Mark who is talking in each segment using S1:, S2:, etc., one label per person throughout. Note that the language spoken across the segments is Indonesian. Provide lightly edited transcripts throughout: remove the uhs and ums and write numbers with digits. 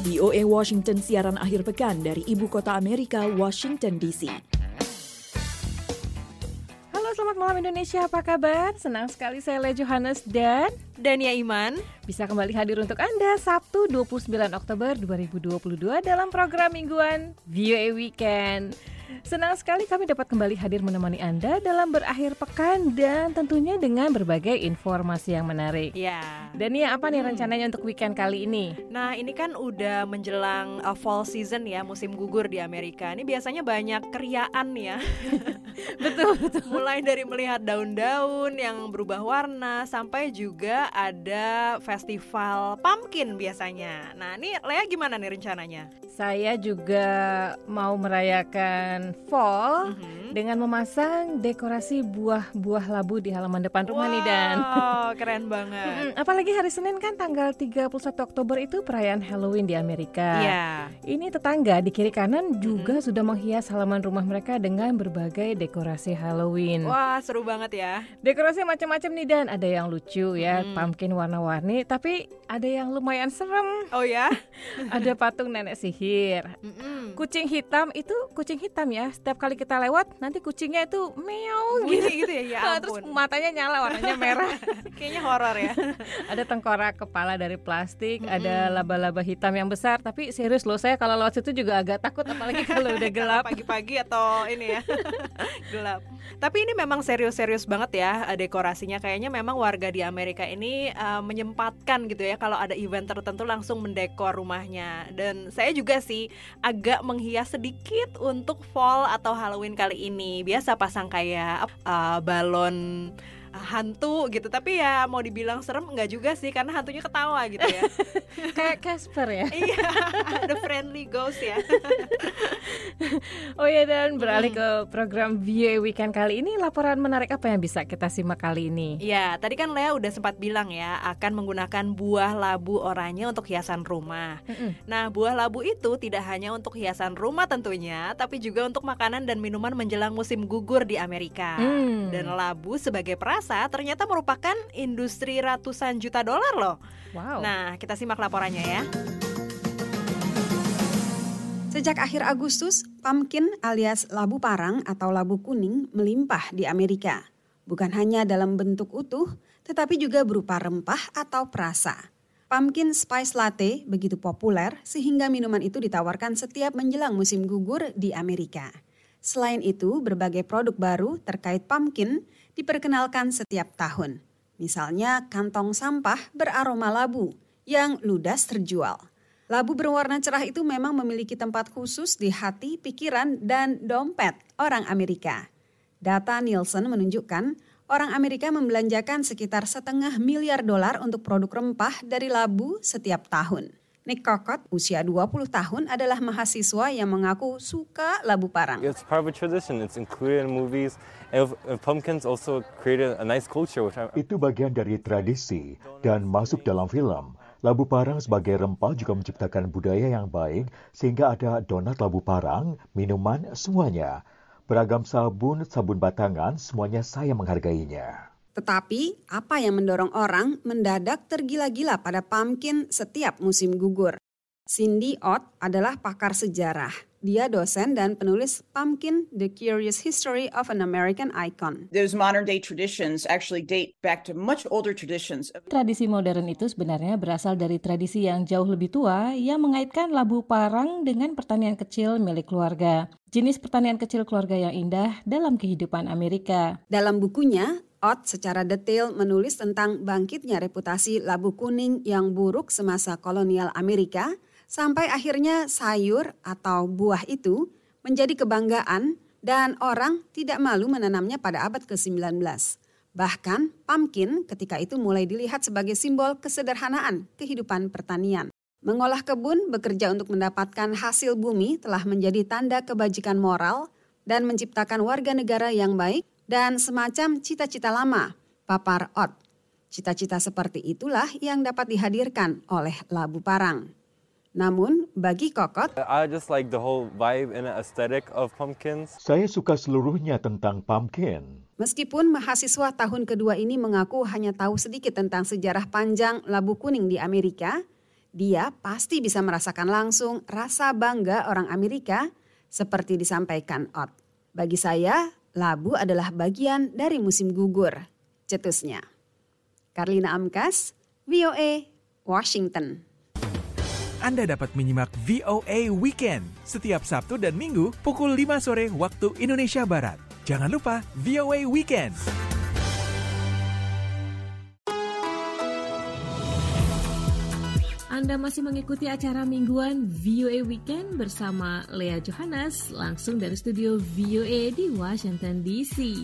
S1: VOA Washington siaran akhir pekan dari ibu kota Amerika, Washington DC.
S2: Halo, selamat malam Indonesia, apa kabar? Senang sekali saya Lea Johannes dan
S3: Dania Iman
S2: bisa kembali hadir untuk Anda Sabtu 29 Oktober 2022 dalam program mingguan VOA Weekend. Senang sekali kami dapat kembali hadir menemani Anda dalam berakhir pekan dan tentunya dengan berbagai informasi yang menarik.
S3: Ya.
S2: Dania, apa nih rencananya untuk weekend kali ini?
S3: Nah, ini kan udah menjelang fall season ya, musim gugur di Amerika. Ini biasanya banyak keriaan ya.
S2: Betul.
S3: Mulai dari melihat daun-daun yang berubah warna sampai juga ada festival pumpkin biasanya. Nah, ini Lea gimana nih rencananya?
S2: Saya juga mau merayakan fall dengan memasang dekorasi buah-buah labu di halaman depan rumah nih Dan.
S3: Wow, keren banget.
S2: Apalagi hari Senin kan tanggal 31 Oktober itu perayaan Halloween di Amerika.
S3: Iya.
S2: Ini tetangga di kiri kanan juga sudah menghias halaman rumah mereka dengan berbagai dekorasi Halloween.
S3: Wah, seru banget ya.
S2: Dekorasi macam-macam nih Dan, ada yang lucu ya, pumpkin warna-warni, tapi ada yang lumayan serem.
S3: Oh ya?
S2: Ada patung nenek sihir. Kucing hitam itu kucing hitam ya. Setiap kali kita lewat nanti kucingnya itu meow
S3: gitu ya, ya ampun.
S2: Terus matanya nyala warnanya merah.
S3: Kayaknya horor ya.
S2: Ada tengkorak kepala dari plastik, ada laba-laba hitam yang besar. Tapi serius loh, saya kalau lewat situ juga agak takut, apalagi kalau udah gelap.
S3: Pagi-pagi atau ini ya gelap. Tapi ini memang serius-serius banget ya dekorasinya. Kayaknya memang warga di Amerika ini menyempatkan gitu ya, kalau ada event tertentu langsung mendekor rumahnya. Dan saya juga sih agak menghias sedikit untuk fall atau Halloween kali ini. Biasa pasang kayak balon hantu gitu, tapi ya mau dibilang serem enggak juga sih, karena hantunya ketawa gitu ya.
S2: Kayak Casper ya.
S3: Iya, ada friendly ghost ya.
S2: Oh ya, dan beralih ke program VOA Weekend kali ini, laporan menarik apa yang bisa kita simak kali ini?
S3: Ya, tadi kan Lea udah sempat bilang ya akan menggunakan buah labu oranye untuk hiasan rumah. Nah, buah labu itu tidak hanya untuk hiasan rumah tentunya, tapi juga untuk makanan dan minuman menjelang musim gugur di Amerika. Dan labu sebagai perasa ternyata merupakan industri ratusan juta dolar loh.
S2: Wow.
S3: Nah, kita simak laporannya ya.
S4: Sejak akhir Agustus, pumpkin alias labu parang atau labu kuning melimpah di Amerika. Bukan hanya dalam bentuk utuh, tetapi juga berupa rempah atau perasa. Pumpkin spice latte begitu populer sehingga minuman itu ditawarkan setiap menjelang musim gugur di Amerika. Selain itu, berbagai produk baru terkait pumpkin diperkenalkan setiap tahun. Misalnya kantong sampah beraroma labu yang ludas terjual. Labu berwarna cerah itu memang memiliki tempat khusus di hati, pikiran, dan dompet orang Amerika. Data Nielsen menunjukkan orang Amerika membelanjakan sekitar $500 miliar untuk produk rempah dari labu setiap tahun. Nick Kokot, usia 20 tahun, adalah mahasiswa yang mengaku suka labu parang.
S5: It's part of a tradition. It's included in movies. And pumpkins also created a nice culture.
S6: Itu bagian dari tradisi dan masuk dalam film. Labu parang sebagai rempah juga menciptakan budaya yang baik sehingga ada donat labu parang, minuman, semuanya. Beragam sabun batangan, semuanya saya menghargainya.
S4: Tetapi, apa yang mendorong orang mendadak tergila-gila pada pumpkin setiap musim gugur? Cindy Ott adalah pakar sejarah. Dia dosen dan penulis Pumpkin: The Curious History of an American Icon.
S7: Those modern day traditions actually date back to much older traditions.
S2: Tradisi modern itu sebenarnya berasal dari tradisi yang jauh lebih tua yang mengaitkan labu parang dengan pertanian kecil milik keluarga. Jenis pertanian kecil keluarga yang indah dalam kehidupan Amerika.
S4: Dalam bukunya, Ott secara detail menulis tentang bangkitnya reputasi labu kuning yang buruk semasa kolonial Amerika, sampai akhirnya sayur atau buah itu menjadi kebanggaan dan orang tidak malu menanamnya pada abad ke-19. Bahkan pumpkin ketika itu mulai dilihat sebagai simbol kesederhanaan kehidupan pertanian. Mengolah kebun, bekerja untuk mendapatkan hasil bumi telah menjadi tanda kebajikan moral dan menciptakan warga negara yang baik dan semacam cita-cita lama, papar Ott. Cita-cita seperti itulah yang dapat dihadirkan oleh labu parang. Namun, bagi Kokot,
S5: I just like the whole vibe and aesthetic of pumpkins.
S6: Saya suka seluruhnya tentang pumpkin.
S4: meskipun mahasiswa tahun kedua ini mengaku hanya tahu sedikit tentang sejarah panjang labu kuning di Amerika, Dia pasti bisa merasakan langsung rasa bangga orang Amerika seperti disampaikan Ott. Bagi saya, labu adalah bagian dari musim gugur, cetusnya. Karlina Amkas, VOA, Washington.
S8: Anda dapat menyimak VOA Weekend setiap Sabtu dan Minggu pukul 5 sore waktu Indonesia Barat. Jangan lupa VOA Weekend.
S2: Anda masih mengikuti acara mingguan VOA Weekend bersama Lea Johannes langsung dari studio VOA di Washington DC.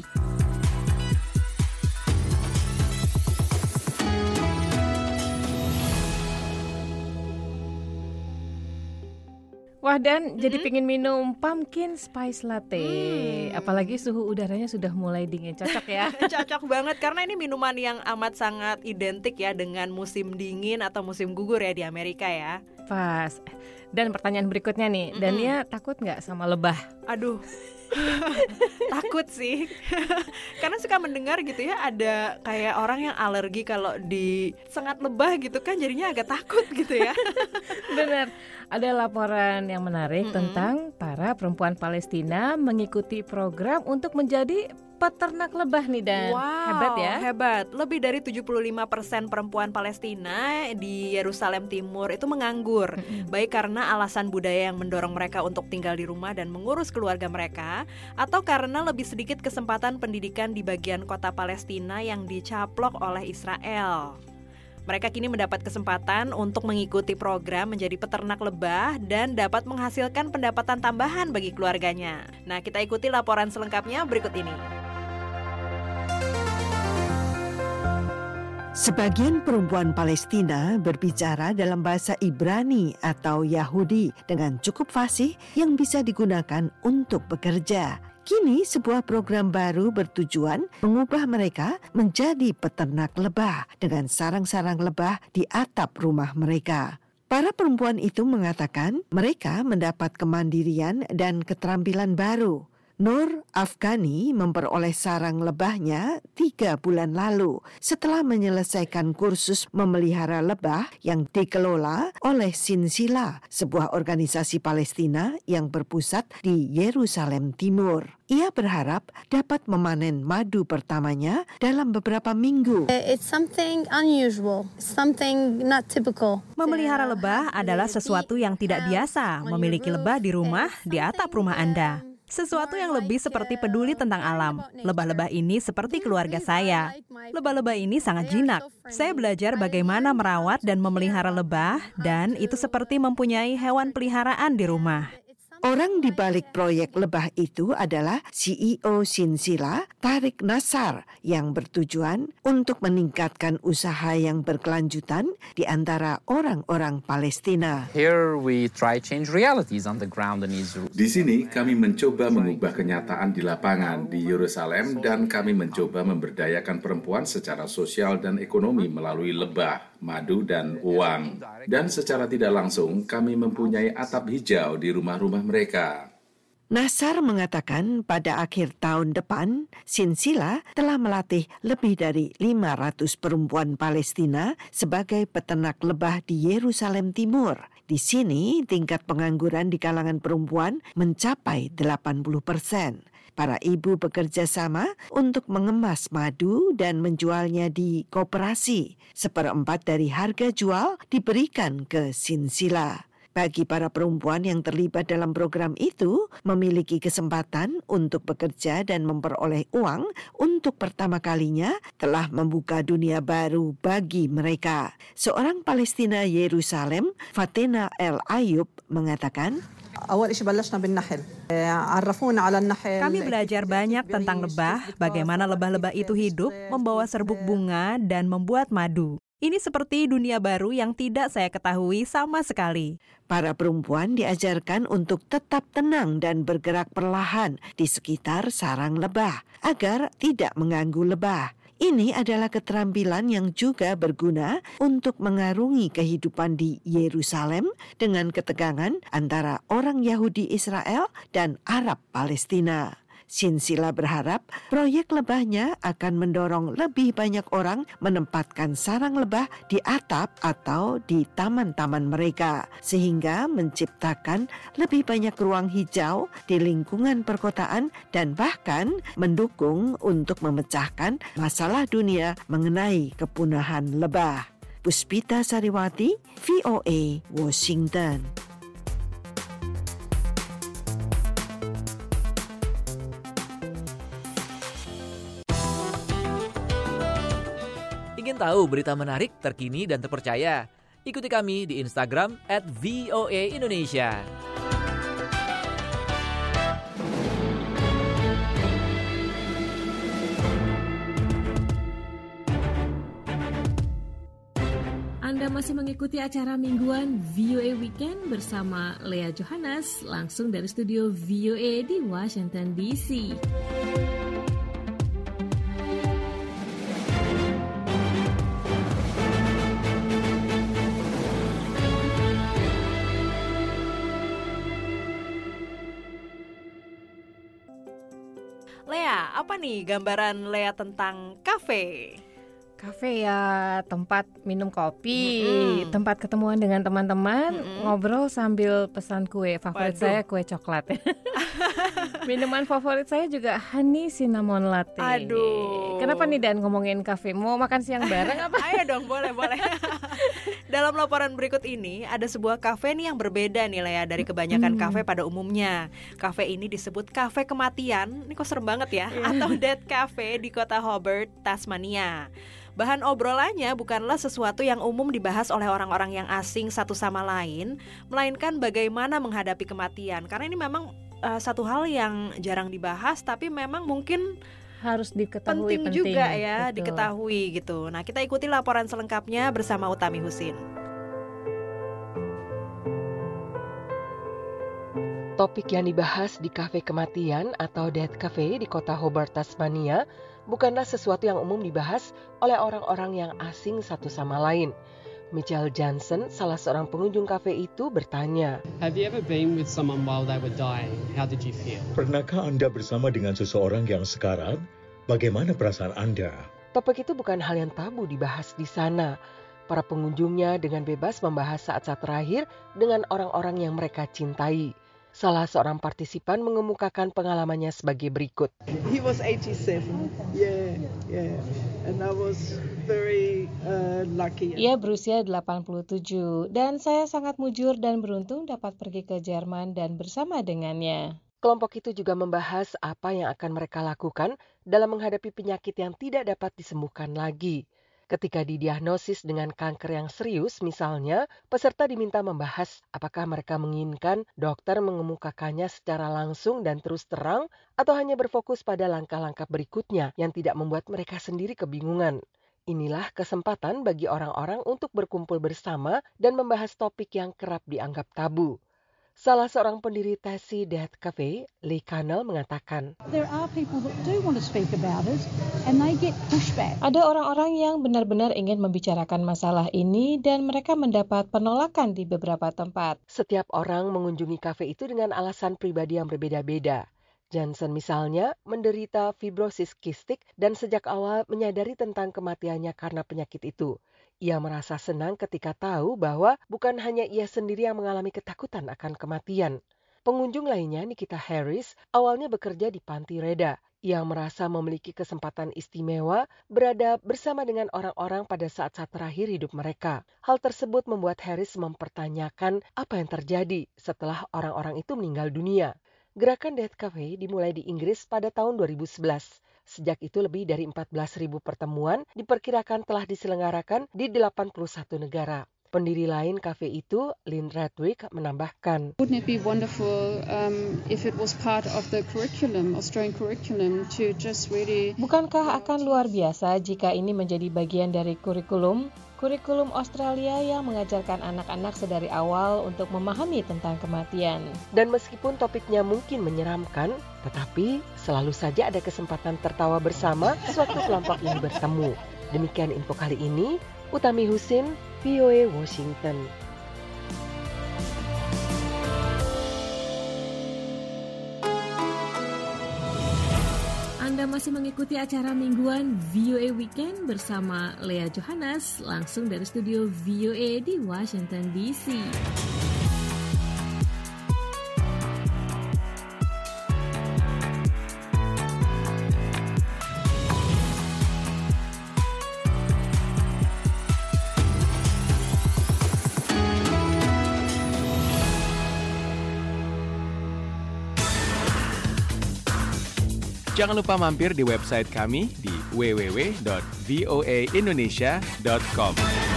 S2: Wah, Dan jadi pingin minum pumpkin spice latte. Apalagi suhu udaranya sudah mulai dingin. Cocok ya?
S3: Cocok banget karena ini minuman yang amat sangat identik ya dengan musim dingin atau musim gugur ya di Amerika ya.
S2: Pas. Dan pertanyaan berikutnya nih, Dania takut nggak sama lebah?
S3: Aduh. Takut sih. Karena suka mendengar gitu ya, ada kayak orang yang alergi kalau disengat lebah gitu kan, jadinya agak takut gitu ya.
S2: Benar. Ada laporan yang menarik tentang para perempuan Palestina mengikuti program untuk menjadi peternak lebah nih, Dan.
S3: Wow,
S2: hebat ya?
S3: Hebat. Lebih dari 75% perempuan Palestina di Yerusalem Timur itu menganggur. Baik karena alasan budaya yang mendorong mereka untuk tinggal di rumah dan mengurus keluarga mereka, atau karena lebih sedikit kesempatan pendidikan di bagian kota Palestina yang dicaplok oleh Israel. Mereka kini mendapat kesempatan untuk mengikuti program menjadi peternak lebah dan dapat menghasilkan pendapatan tambahan bagi keluarganya. Nah, kita ikuti laporan selengkapnya berikut ini.
S9: Sebagian perempuan Palestina berbicara dalam bahasa Ibrani atau Yahudi dengan cukup fasih yang bisa digunakan untuk bekerja. Kini sebuah program baru bertujuan mengubah mereka menjadi peternak lebah dengan sarang-sarang lebah di atap rumah mereka. Para perempuan itu mengatakan mereka mendapat kemandirian dan keterampilan baru. Nur Afghani memperoleh sarang lebahnya 3 bulan lalu setelah menyelesaikan kursus memelihara lebah yang dikelola oleh Sinsila, sebuah organisasi Palestina yang berpusat di Yerusalem Timur. Ia berharap dapat memanen madu pertamanya dalam beberapa minggu.
S10: It's something unusual, something not typical.
S11: Memelihara lebah adalah sesuatu yang tidak biasa. Memiliki lebah di rumah, di atap rumah Anda. Sesuatu yang lebih seperti peduli tentang alam. Lebah-lebah ini seperti keluarga saya. Lebah-lebah ini sangat jinak. Saya belajar bagaimana merawat dan memelihara lebah, dan itu seperti mempunyai hewan peliharaan di rumah.
S9: Orang di balik proyek lebah itu adalah CEO Sinsila, Tariq Nasar, yang bertujuan untuk meningkatkan usaha yang berkelanjutan di antara orang-orang Palestina.
S12: Here we try change realities on the ground in Israel.
S13: Di sini kami mencoba mengubah kenyataan di lapangan di Yerusalem dan kami mencoba memberdayakan perempuan secara sosial dan ekonomi melalui lebah, madu, dan uang. Dan secara tidak langsung kami mempunyai atap hijau di rumah-rumah mereka.
S9: Nasar mengatakan pada akhir tahun depan, Sinsila telah melatih lebih dari 500 perempuan Palestina sebagai peternak lebah di Yerusalem Timur. Di sini, tingkat pengangguran di kalangan perempuan mencapai 80%. Para ibu bekerja sama untuk mengemas madu dan menjualnya di koperasi. 1/4 dari harga jual diberikan ke Sinsila. Bagi para perempuan yang terlibat dalam program itu, memiliki kesempatan untuk bekerja dan memperoleh uang untuk pertama kalinya telah membuka dunia baru bagi mereka. Seorang Palestina Yerusalem, Fatena El Ayub, mengatakan,
S11: Kami belajar banyak tentang lebah, bagaimana lebah-lebah itu hidup, membawa serbuk bunga, dan membuat madu. Ini seperti dunia baru yang tidak saya ketahui sama sekali.
S9: Para perempuan diajarkan untuk tetap tenang dan bergerak perlahan di sekitar sarang lebah agar tidak mengganggu lebah. Ini adalah keterampilan yang juga berguna untuk mengarungi kehidupan di Yerusalem dengan ketegangan antara orang Yahudi Israel dan Arab Palestina. Sinsila berharap proyek lebahnya akan mendorong lebih banyak orang menempatkan sarang lebah di atap atau di taman-taman mereka, sehingga menciptakan lebih banyak ruang hijau di lingkungan perkotaan dan bahkan mendukung untuk memecahkan masalah dunia mengenai kepunahan lebah. Puspita Sariwati, VOA, Washington.
S14: Ingin tahu berita menarik, terkini, dan terpercaya? Ikuti kami di Instagram @voaindonesia.
S2: Anda masih mengikuti acara mingguan VOA Weekend bersama Lea Johannes, langsung dari studio VOA di Washington DC.
S3: Lea, apa nih gambaran Lea tentang kafe?
S2: Kafe ya tempat minum kopi, tempat ketemuan dengan teman-teman, ngobrol sambil pesan kue. Favorit saya kue coklat. Minuman favorit saya juga honey cinnamon latte.
S3: Aduh.
S2: Kenapa nih Dan ngomongin kafe? Mau makan siang bareng apa?
S3: Ayo dong, boleh. Dalam laporan berikut ini ada sebuah kafe nih yang berbeda nih Lea dari kebanyakan kafe pada umumnya. Kafe ini disebut kafe kematian. Ini kok serem banget ya? Atau Death Cafe di kota Hobart, Tasmania. Bahan obrolannya bukanlah sesuatu yang umum dibahas oleh orang-orang yang asing satu sama lain, melainkan bagaimana menghadapi kematian. Karena ini memang satu hal yang jarang dibahas, tapi memang mungkin
S2: harus diketahui,
S3: penting juga ya,
S2: betul.
S3: diketahui gitu. Nah, kita ikuti laporan selengkapnya bersama Utami Husin.
S15: Topik yang dibahas di kafe kematian atau Death Cafe di kota Hobart, Tasmania bukanlah sesuatu yang umum dibahas oleh orang-orang yang asing satu sama lain. Mitchell Johnson, salah seorang pengunjung kafe itu, bertanya,
S16: Have you ever been with someone while they were dying? How did you feel?
S6: Pernahkah Anda bersama dengan seseorang yang sekarat? Bagaimana perasaan Anda?
S15: Topik itu bukan hal yang tabu dibahas di sana. Para pengunjungnya dengan bebas membahas saat-saat terakhir dengan orang-orang yang mereka cintai. Salah seorang partisipan mengemukakan pengalamannya sebagai berikut.
S17: He was 87. Yeah. And I was very lucky.
S2: Ia berusia 87 dan saya sangat mujur dan beruntung dapat pergi ke Jerman dan bersama dengannya.
S15: Kelompok itu juga membahas apa yang akan mereka lakukan dalam menghadapi penyakit yang tidak dapat disembuhkan lagi. Ketika didiagnosis dengan kanker yang serius misalnya, peserta diminta membahas apakah mereka menginginkan dokter mengemukakannya secara langsung dan terus terang atau hanya berfokus pada langkah-langkah berikutnya yang tidak membuat mereka sendiri kebingungan. Inilah kesempatan bagi orang-orang untuk berkumpul bersama dan membahas topik yang kerap dianggap tabu. Salah seorang pendiri Tassie Death Cafe, Lee Cannell, mengatakan,
S18: There are people that do want to speak about it and they get pushback.
S2: Ada orang-orang yang benar-benar ingin membicarakan masalah ini dan mereka mendapat penolakan di beberapa tempat.
S15: Setiap orang mengunjungi kafe itu dengan alasan pribadi yang berbeda-beda. Johnson misalnya menderita fibrosis kistik dan sejak awal menyadari tentang kematiannya karena penyakit itu. Ia merasa senang ketika tahu bahwa bukan hanya ia sendiri yang mengalami ketakutan akan kematian. Pengunjung lainnya, Nikita Harris, awalnya bekerja di panti reda. Ia merasa memiliki kesempatan istimewa berada bersama dengan orang-orang pada saat-saat terakhir hidup mereka. Hal tersebut membuat Harris mempertanyakan apa yang terjadi setelah orang-orang itu meninggal dunia. Gerakan Death Cafe dimulai di Inggris pada tahun 2011. Sejak itu lebih dari 14.000 pertemuan diperkirakan telah diselenggarakan di 81 negara. Pendiri lain kafe itu, Lynn Radwick, menambahkan,
S10: Wouldn't it be wonderful if it was part of the curriculum, Australian curriculum, to just really...
S2: Bukankah akan luar biasa jika ini menjadi bagian dari kurikulum Australia yang mengajarkan anak-anak sedari awal untuk memahami tentang kematian.
S15: Dan meskipun topiknya mungkin menyeramkan, tetapi selalu saja ada kesempatan tertawa bersama sewaktu kelompok ini bertemu. Demikian info kali ini, Utami Husin, VOA Washington.
S19: Anda masih mengikuti acara mingguan VOA Weekend bersama Lea Johannes langsung dari studio VOA di Washington DC.
S8: Jangan lupa mampir di website kami di www.voaindonesia.com.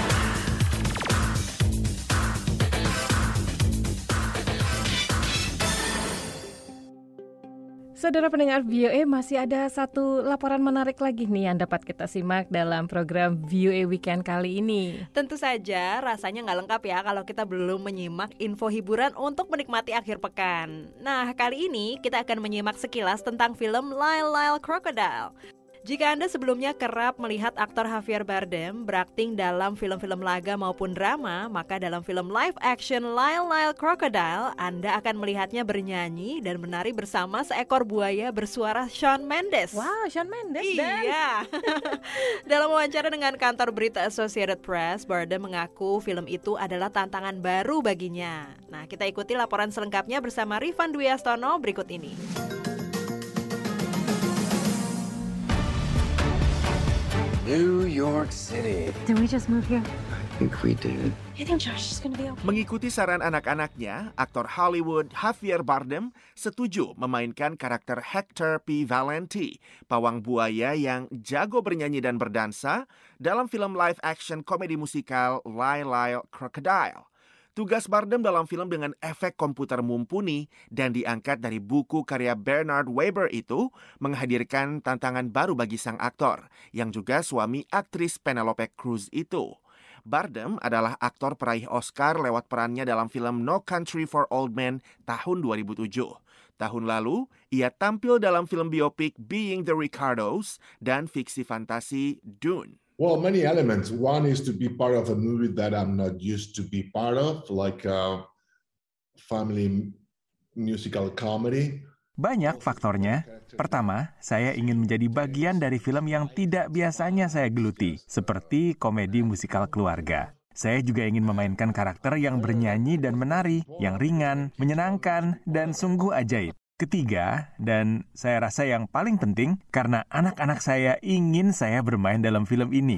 S2: Saudara pendengar VOA, masih ada satu laporan menarik lagi nih yang dapat kita simak dalam program VOA Weekend kali ini.
S3: Tentu saja rasanya nggak lengkap ya kalau kita belum menyimak info hiburan untuk menikmati akhir pekan. Nah, kali ini kita akan menyimak sekilas tentang film Lyle Crocodile. Jika Anda sebelumnya kerap melihat aktor Javier Bardem berakting dalam film-film laga maupun drama, maka dalam film live action Lyle Crocodile, Anda akan melihatnya bernyanyi dan menari bersama seekor buaya bersuara Shawn Mendes.
S2: Wow, Shawn Mendes.
S3: Iya. Dalam wawancara dengan kantor berita Associated Press, Bardem mengaku film itu adalah tantangan baru baginya. Nah, kita ikuti laporan selengkapnya bersama Rifan Dwi Astono berikut ini.
S20: New York City.
S21: Did we just move here?
S20: I think we did.
S21: You think Josh is gonna be okay?
S8: Mengikuti saran anak-anaknya, aktor Hollywood Javier Bardem setuju memainkan karakter Hector P. Valenti, pawang buaya yang jago bernyanyi dan berdansa dalam film live action komedi musikal Lyle Crocodile. Tugas Bardem dalam film dengan efek komputer mumpuni dan diangkat dari buku karya Bernard Weber itu menghadirkan tantangan baru bagi sang aktor, yang juga suami aktris Penelope Cruz itu. Bardem adalah aktor peraih Oscar lewat perannya dalam film No Country for Old Men tahun 2007. Tahun lalu, ia tampil dalam film biopik Being the Ricardos dan fiksi fantasi Dune.
S22: Well, many elements. One is to be part of a movie that I'm not used to be part of, like a family musical comedy.
S23: Banyak faktornya. Pertama, saya ingin menjadi bagian dari film yang tidak biasanya saya geluti, seperti komedi musikal keluarga. Saya juga ingin memainkan karakter yang bernyanyi dan menari, yang ringan, menyenangkan, dan sungguh ajaib. Ketiga, dan saya rasa yang paling penting, karena anak-anak saya ingin saya bermain dalam film ini.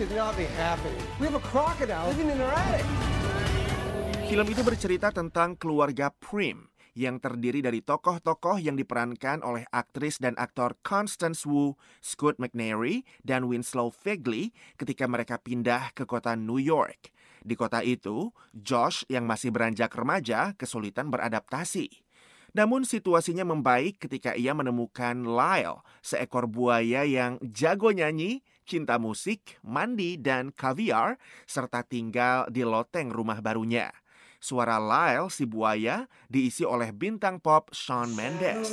S8: Film itu bercerita tentang keluarga Prim, yang terdiri dari tokoh-tokoh yang diperankan oleh aktris dan aktor Constance Wu, Scoot McNairy, dan Winslow Fegley ketika mereka pindah ke kota New York. Di kota itu, Josh yang masih beranjak remaja kesulitan beradaptasi. Namun situasinya membaik ketika ia menemukan Lyle, seekor buaya yang jago nyanyi, cinta musik, mandi, dan kaviar, serta tinggal di loteng rumah barunya. Suara Lyle, si buaya, diisi oleh bintang pop Shawn Mendes.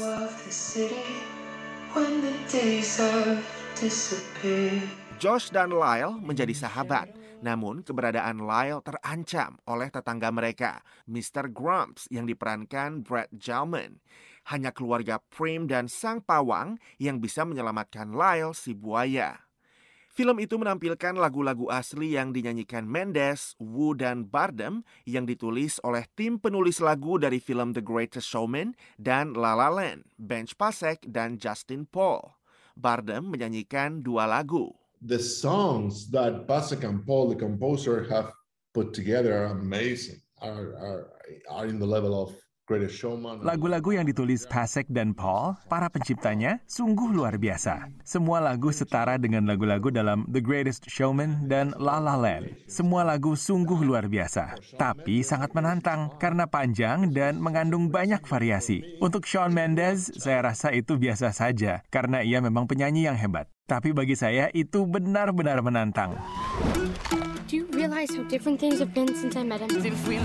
S8: Josh dan Lyle menjadi sahabat. Namun, keberadaan Lyle terancam oleh tetangga mereka, Mr. Grumps yang diperankan Brett Gelman. Hanya keluarga Prim dan sang pawang yang bisa menyelamatkan Lyle si buaya. Film itu menampilkan lagu-lagu asli yang dinyanyikan Mendes, Wu, dan Bardem yang ditulis oleh tim penulis lagu dari film The Greatest Showman dan La La Land, Benj Pasek, dan Justin Paul. Bardem menyanyikan 2 lagu.
S22: The songs that Pasek and Paul, the composer, have put together are amazing, are in the level of Greatest Showman.
S23: Lagu-lagu yang ditulis Pasek dan Paul, para penciptanya, sungguh luar biasa. Semua lagu setara dengan lagu-lagu dalam The Greatest Showman dan La La Land. Semua lagu sungguh luar biasa, tapi sangat menantang karena panjang dan mengandung banyak variasi. Untuk Shawn Mendes, saya rasa itu biasa saja karena ia memang penyanyi yang hebat. Tapi bagi saya itu benar-benar menantang.
S21: Do you realize how different things have been since I met him?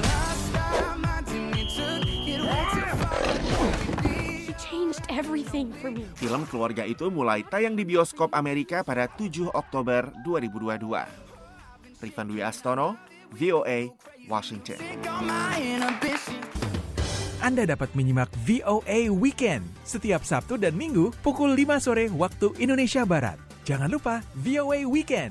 S21: He changed everything for me.
S8: Film keluarga itu mulai tayang di bioskop Amerika pada 7 Oktober 2022. Rifan Dwi Astono, VOA, Washington.
S23: Anda dapat menyimak VOA Weekend setiap Sabtu dan Minggu pukul 5 sore waktu Indonesia Barat. Jangan lupa VOA Weekend.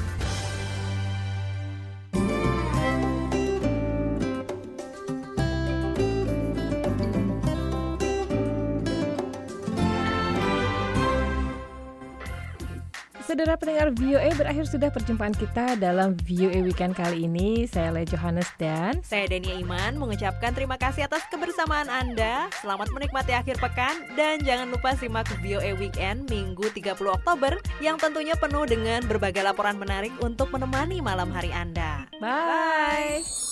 S2: Saudara pendengar VOA, berakhir sudah perjumpaan kita dalam VOA Weekend kali ini. Saya Lea Johannes dan
S3: saya Dania Iman mengucapkan terima kasih atas kebersamaan Anda. Selamat menikmati akhir pekan dan jangan lupa simak VOA Weekend Minggu 30 Oktober yang tentunya penuh dengan berbagai laporan menarik untuk menemani malam hari Anda.
S2: Bye.